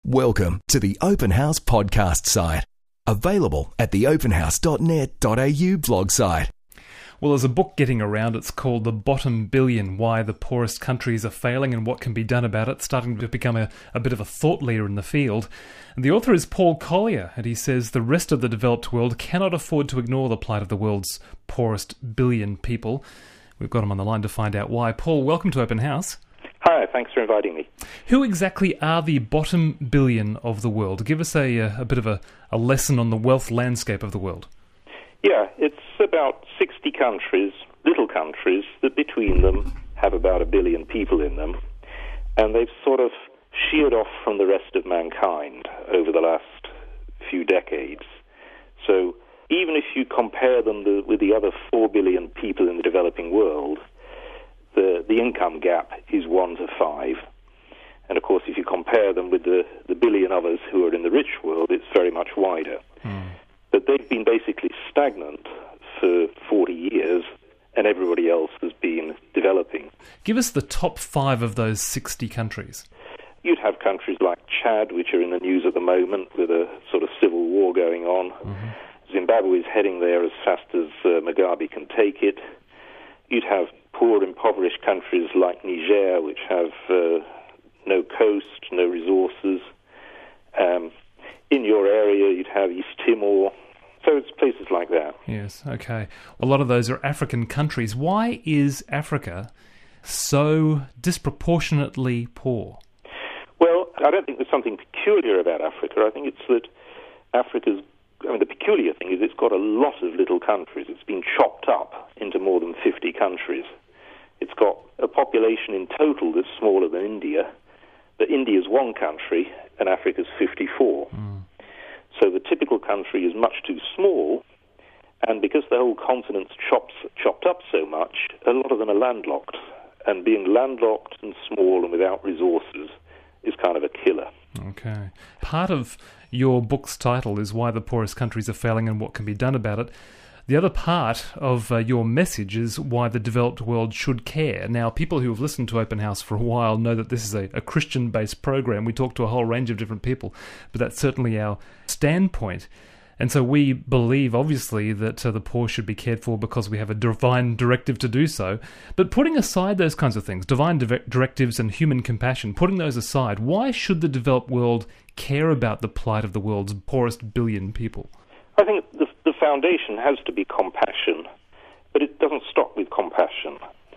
Welcome to the Open House podcast site. Available at theopenhouse.net.au blog site. Well, there's a book getting around. It's called The Bottom Billion, Why the Poorest Countries Are Failing and What Can Be Done About It, starting to become a bit of a thought leader in the field. And the author is Paul Collier, and he says the rest of the developed world cannot afford to ignore the plight of the world's poorest billion people. We've got him on the line to find out why. Paul, welcome to Open House. Hi, thanks for inviting me. Who exactly are the bottom billion of the world? Give us a bit of a lesson on the wealth landscape of the world. Yeah, it's about 60 countries, little countries, that between them have about 1 billion people in them. And they've sort of sheared off from the rest of mankind over the last few decades. So even if you compare them with the other 4 billion people in the developing world, the income gap is 1 to 5. And of course, if you compare them with the billion others who are in the rich world, it's very much wider. But they've been basically stagnant for 40 years, and everybody else has been developing. Give us the top 5 of those 60 countries. You'd have countries like Chad, which are in the news at the moment with a sort of civil war going on. Zimbabwe is heading there as fast as Mugabe can take it. You'd have poor, impoverished countries like Niger, which have no coast, no resources. In your area, you'd have East Timor. So it's places like that. Yes, okay. A lot of those are African countries. Why is Africa so disproportionately poor? Well, I don't think there's something peculiar about Africa. I think it's that the peculiar thing is it's got a lot of little countries. It's been chopped up into more than 50 countries. It's got a population in total that's smaller than India, but India's one country and Africa's 54. So the typical country is much too small, and because the whole continent's chopped up so much, a lot of them are landlocked. And being landlocked and small and without resources is kind of a killer. Okay. Part of your book's title is Why the Poorest Countries Are Failing and What Can Be Done About It. The other part of your message is why the developed world should care. Now, people who have listened to Open House for a while know that this is a Christian-based program. We talk to a whole range of different people, but that's certainly our standpoint. And so we believe, obviously, that the poor should be cared for because we have a divine directive to do so. But putting aside those kinds of things, divine directives and human compassion, putting those aside, why should the developed world care about the plight of the world's poorest billion people? I think the foundation has to be compassion, but it doesn't stop with compassion.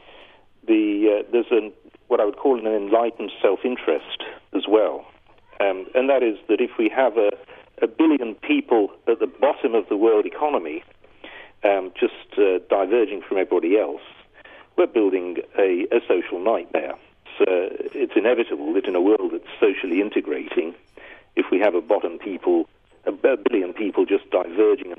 There's what I would call an enlightened self-interest as well, and that is that if we have a billion people at the bottom of the world economy, just diverging from everybody else, we're building a social nightmare. So it's inevitable that in a world that's socially integrating, if we have a billion people just diverging,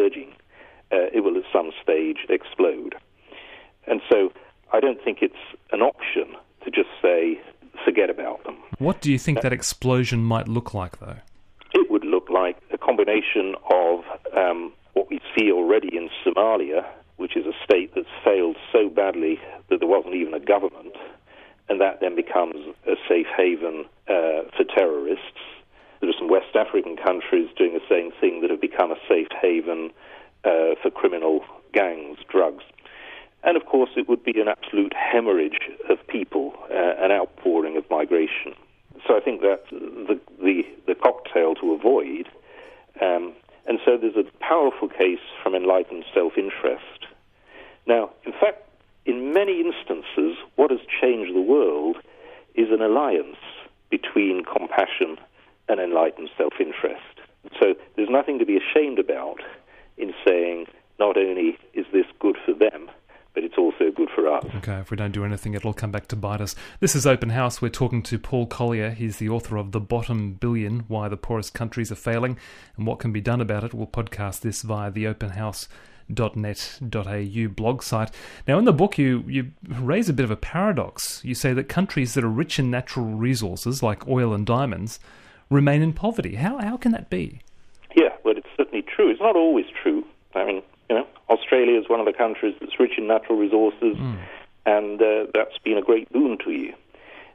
it will at some stage explode. And so I don't think it's an option to just say, forget about them. What do you think that explosion might look like, though? It would look like a combination of what we see already in Somalia, which is a state that's failed so badly that there wasn't even a government, and that then becomes a safe haven for terrorists. There are some West African countries doing the same thing that have become a safe haven for criminal gangs, drugs. And of course it would be an absolute hemorrhage of people, an outpouring of migration. So I think that's the cocktail to avoid. And so there's a powerful case from enlightened self-interest. Now, in fact, in many instances, what has changed the world is an alliance between compassion and enlightened self-interest. So there's nothing to be ashamed about in saying not only is this good for them, but it's also good for us. Okay, if we don't do anything, it'll come back to bite us. This is Open House. We're talking to Paul Collier. He's the author of The Bottom Billion, Why the Poorest Countries Are Failing and What Can Be Done About It. We'll podcast this via the openhouse.net.au blog site. Now, in the book, you raise a bit of a paradox. You say that countries that are rich in natural resources, like oil and diamonds, remain in poverty. How can that be? Yeah, well, it's certainly true. It's not always true. I mean, Australia is one of the countries that's rich in natural resources, and that's been a great boon to you.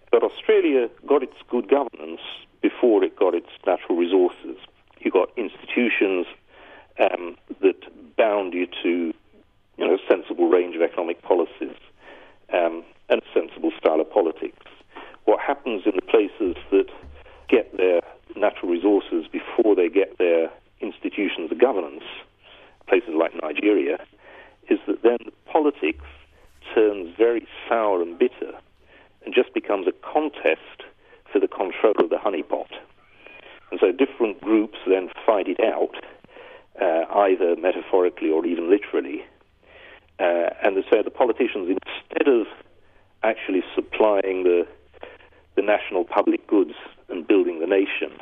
But Australia got its good governance before it got its natural resources. You got institutions that bound you to, a sensible range of economic policies and a sensible style of politics. What happens in the places that get their natural resources before they get their institutions of governance, places like Nigeria, is that then politics turns very sour and bitter and just becomes a contest for the control of the honeypot. And so different groups then fight it out, either metaphorically or even literally. And so the politicians, instead of actually supplying the national public goods and building the nation,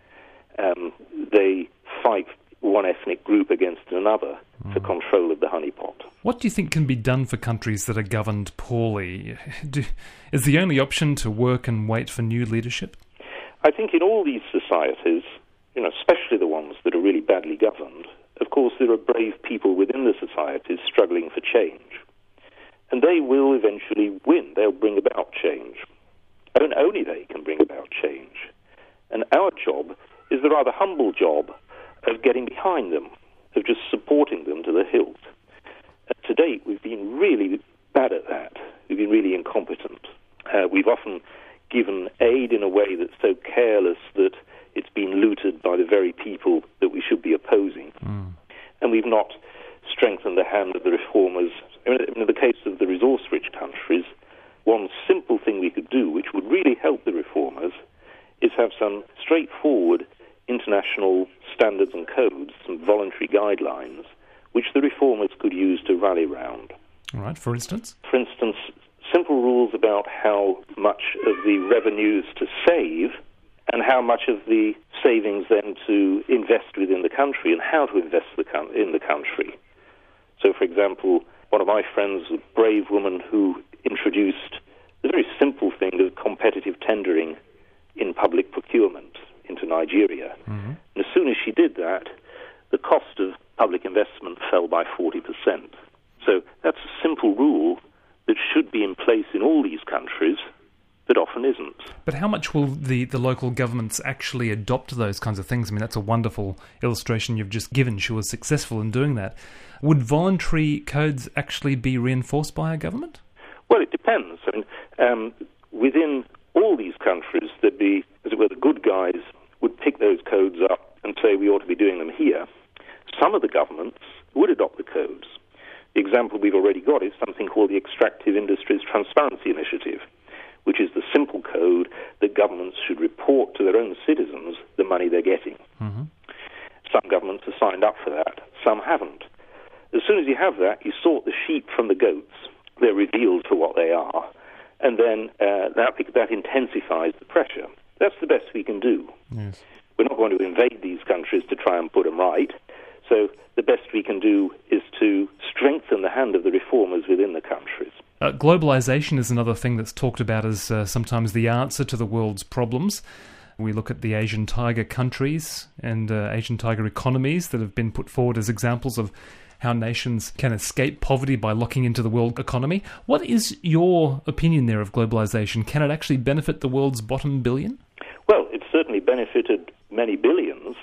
they fight one ethnic group against another for control of the honeypot. What do you think can be done for countries that are governed poorly? Is the only option to work and wait for new leadership? I think in all these societies, especially the ones that are really badly governed, of course there are brave people within the societies struggling for change. And they will eventually win. They'll bring about change. And only they can bring about change. And our job is the rather humble job of getting behind them, of just supporting them to the hilt. And to date, we've been really bad at that. We've been really incompetent. We've often given aid in a way that's so careless that it's been looted by the very people that we should be opposing. And we've not strengthened the hand of the reformers. In the case of the resource-rich countries, one simple thing we could do, which would really help the reformers, is have some straightforward international standards and codes, some voluntary guidelines, which the reformers could use to rally round. All right, for instance? For instance, simple rules about how much of the revenues to save and how much of the savings then to invest within the country and how to invest in the country. So, for example, one of my friends, a brave woman who introduced the very simple thing of competitive tendering in public procurement into Nigeria. And as soon as she did that, the cost of public investment fell by 40%. So that's a simple rule that should be in place in all these countries, but often isn't. But how much will the local governments actually adopt those kinds of things? I mean, that's a wonderful illustration you've just given. She was successful in doing that. Would voluntary codes actually be reinforced by a government? Well, it depends. Within all these countries, there'd be, as it were, the good guys would pick those codes up and say we ought to be doing them here. Some of the governments would adopt the codes. The example we've already got is something called the Extractive Industries Transparency Initiative, which is the simple code that governments should report to their own citizens the money they're getting. Some governments have signed up for that, some haven't. As soon as you have that, you sort the sheep from the goats. They're revealed for what they are, and then that intensifies the pressure. That's the best we can do. Yes. We're not going to invade these countries to try and put them right, so the best we can do is to strengthen the hand of the reformers within the countries. Globalization is another thing that's talked about as sometimes the answer to the world's problems. We look at the Asian tiger countries and Asian tiger economies that have been put forward as examples of how nations can escape poverty by locking into the world economy. What is your opinion there of globalization? Can it actually benefit the world's bottom billion? Well, it's certainly benefited many billions.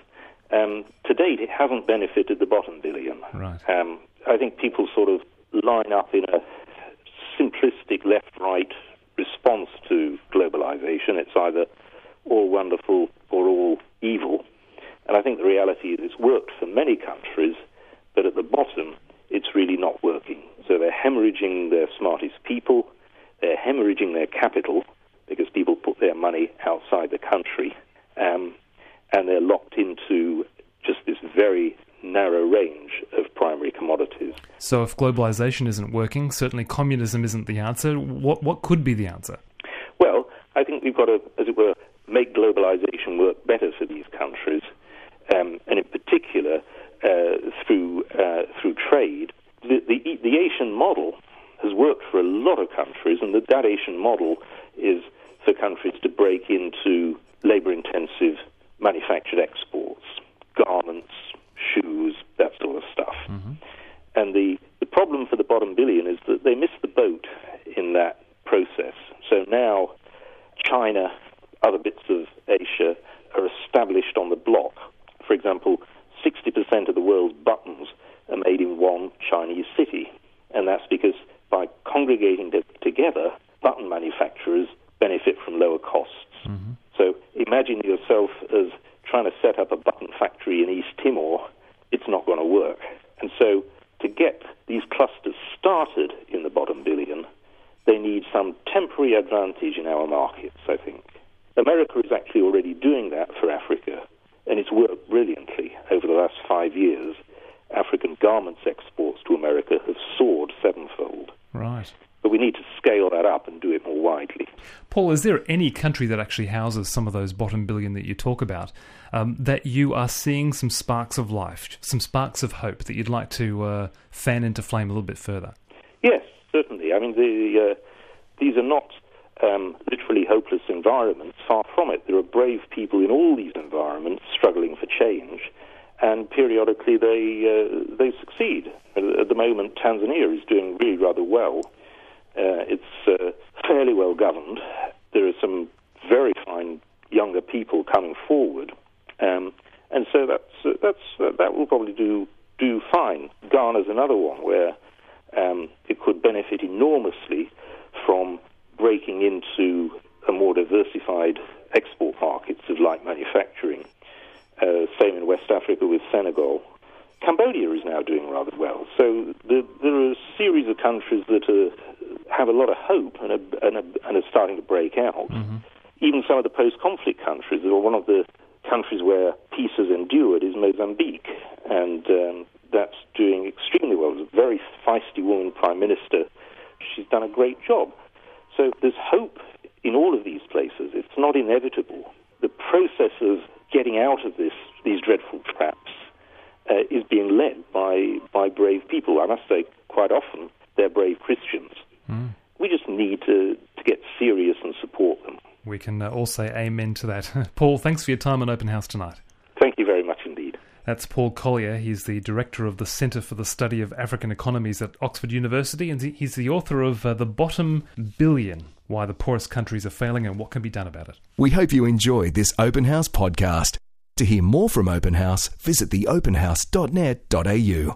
To date, it hasn't benefited the bottom billion. Right. I think people sort of line up in a simplistic left-right response to globalization. It's either all wonderful or all evil. And I think the reality is it's worked for many countries, but at the bottom, it's really not working. So they're hemorrhaging their smartest people, they're hemorrhaging their capital, because people put their money outside the country, and they're locked into just this very narrow range of primary commodities. So if globalization isn't working, certainly communism isn't the answer. What could be the answer? Well, I think we've got to, as it were, make globalization work better for these countries, and in particular through trade. The Asian model has worked for a lot of countries, and that Asian model is for countries to break into labor-intensive manufactured exports, garments, shoes, that sort of stuff. And the problem for the bottom billion is that they missed the boat in that process. So now established on the block. For example, 60% of the world's buttons are made in one Chinese city, and that's because by congregating together, button manufacturers benefit from lower costs. Mm-hmm. So imagine yourself as trying to set up a button factory in East Timor. It's not going to work. And so to get these clusters started in the bottom billion, they need some temporary advantage in our markets, I think. America is actually already doing that for Africa, and it's worked brilliantly over the last 5 years. African garments exports to America have soared sevenfold. Right. But we need to scale that up and do it more widely. Paul, is there any country that actually houses some of those bottom billion that you talk about that you are seeing some sparks of life, some sparks of hope that you'd like to fan into flame a little bit further? Yes, certainly. I mean, these are not literally hopeless environments. Far from it. There are brave people in all these environments struggling for change, and periodically they succeed. At the moment, Tanzania is doing really rather well. It's fairly well governed. There are some very fine younger people coming forward, and so that will probably do fine. Ghana's another one where it could benefit enormously from breaking into a more diversified export markets of light manufacturing. Same in West Africa with Senegal. Cambodia is now doing rather well. So there are a series of countries that have a lot of hope and are starting to break out. Mm-hmm. Even some of the post-conflict countries, or one of the countries where peace has endured is Mozambique, and that's doing extremely well. There's a very feisty woman prime minister. She's done a great job. So there's hope in all of these places. It's not inevitable. The process of getting out of these dreadful traps is being led by brave people. I must say, quite often, they're brave Christians. Mm. We just need to get serious and support them. We can all say amen to that. Paul, thanks for your time on Open House tonight. Thank you very much indeed. That's Paul Collier. He's the director of the Centre for the Study of African Economies at Oxford University, and he's the author of The Bottom Billion, Why the Poorest Countries Are Failing and What Can Be Done About It. We hope you enjoyed this Open House podcast. To hear more from Open House, visit theopenhouse.net.au.